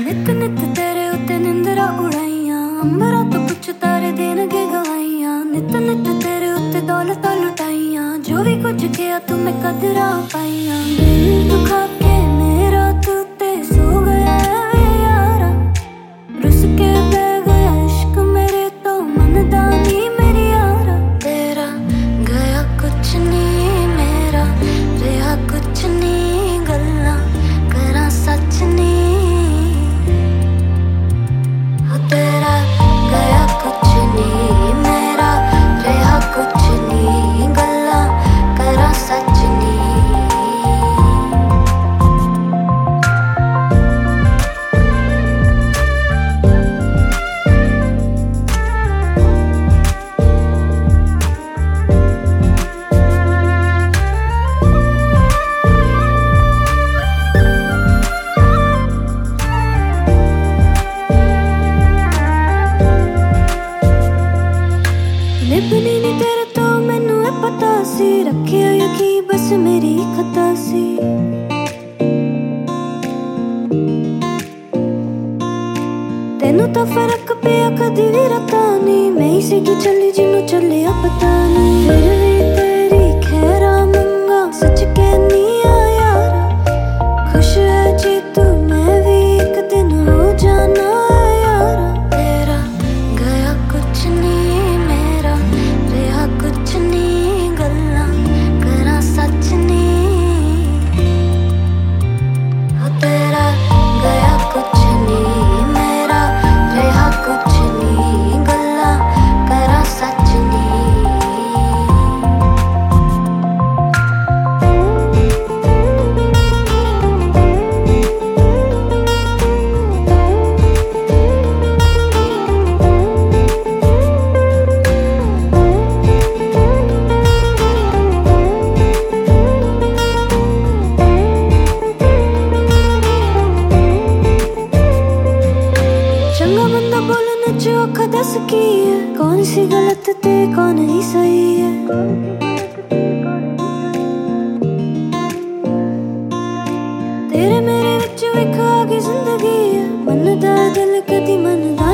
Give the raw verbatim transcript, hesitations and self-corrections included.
नित नित तेरे उत्ते निंदरा उड़ाइयां, अंबरा तो कुछ तारे देनगे गवाइयां। नित नित तेरे उत्ते दौलत लुटाइयां, जो भी कुछ किया तुम्हें कदरा पाइयां। दिल दुखा के मेरा तू ते सो गया है यारा, रुस के बह गया इश्क मेरे तो मनदानी मेरी यारा। तेरा गया कुछ नहीं मेरा रहा कुछ नहीं, गल्ला करा सच नहीं। तेरा गया कुछ नहीं मेरा रहा कुछ नहीं, गल्ला करा सच नहीं। निभनी नी तेरे तो मैनू है पता सी, रखिया यकीन बस मेरी खता सी। तेनू तो फर्क पिया कदी भी रता नहीं, मैं ही सीगी चली जिन्नू चलिया पता नहीं। फिर भी तेरी खैरा मंगा सच कहनी आ यारा, खुश है जी तू मैं भी एक दिन हो जाना है यारा। तेरा गया कुछ नहीं मेरा रहा कुछ नहीं, गल्ला करा सच नहीं। तेरा गया कुछ नहीं मेरा रहा कुछ नहीं, गल्ला करा सच नहीं। चंगा बंदा बोलने च औखा दस की है, कौन सी गलत ते कौन ही सही है। तेरे मेरे विच विख आ गई जिंदगी है, मनदा दिल कदी मनदा